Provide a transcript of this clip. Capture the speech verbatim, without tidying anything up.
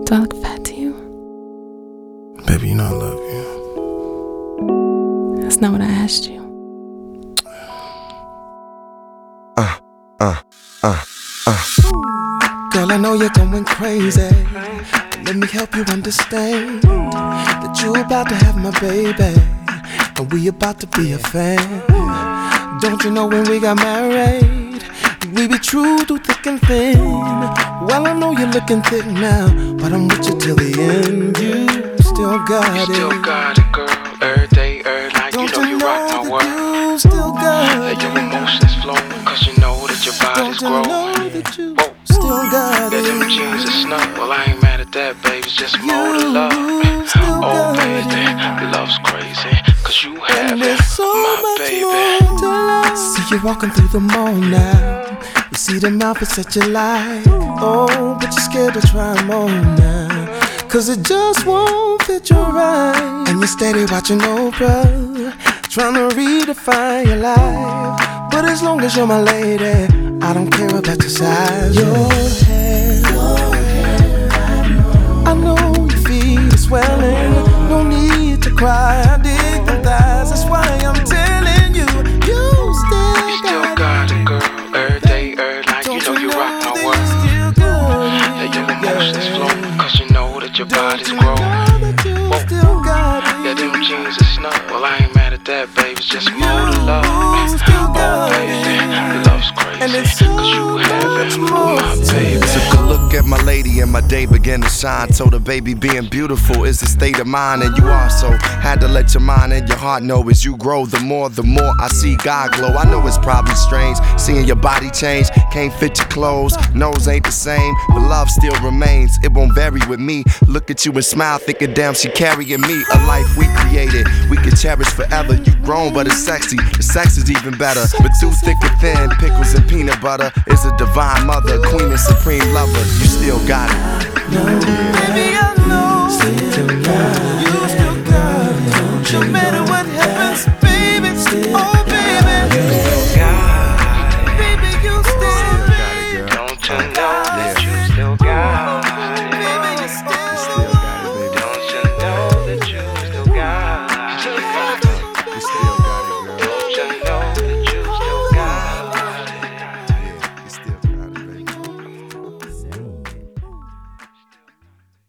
Do I look fat to you? Baby, you know I love you. That's not what I asked you. Uh, uh, uh, uh. Girl, I know you're going crazy. Let me help you understand that you about to have my baby, and we about to be a fan. Don't you know when we got married, we be true through thick and thin. Well, I know you're looking thick now, but I'm with you till the end. You still got you it. still got it, girl. Every day, every night, Don't you know you, you rock know my world. you still got Let it. your emotions flow, cause you know that your body's Don't you growing. know that you Whoa. still got Yeah, them it. jeans are snug. Well, I ain't mad at that, baby. It's just more to love. still Oh, got baby, it. love's crazy, cause you have And it, there's so my much baby. more to love. See you walking through the mall now. You see them outfits that you like. Oh, but you're scared to try them on now, cause it just won't fit you right. And you're steady watching Oprah, trying to redefine your life. But as long as you're my lady, I don't care about your size. Your hair, I know your feet are swelling. No need to cry, I dig them thighs. That's why I'm telling you, you still You still got got it, girl. Every day, every night, you know you rock my world. Let your emotions flow, cause you know that your body's growing. Yeah, them jeans are snug. Well, I ain't mad at that, baby. It's just more to love. Oh, baby, love's crazy, cause you have it, my baby. Took a look at my lady and my day began to shine. Told her, baby, being beautiful is a state of mind, and you also had to let your mind and your heart know as you grow. The more, the more I see God glow. I know it's probably strange seeing your body change. Can't fit your clothes, nose ain't the same, but love still remains. It won't vary with me. Look at you and smile, thinking, damn, she carrying me. A life we created, we can cherish forever. You grown, but it's sexy. The sex is even better. But through thick and thin, pickles and peanut butter is a divine mother, queen and supreme lover. You still got it. Baby, I know you still got it. No matter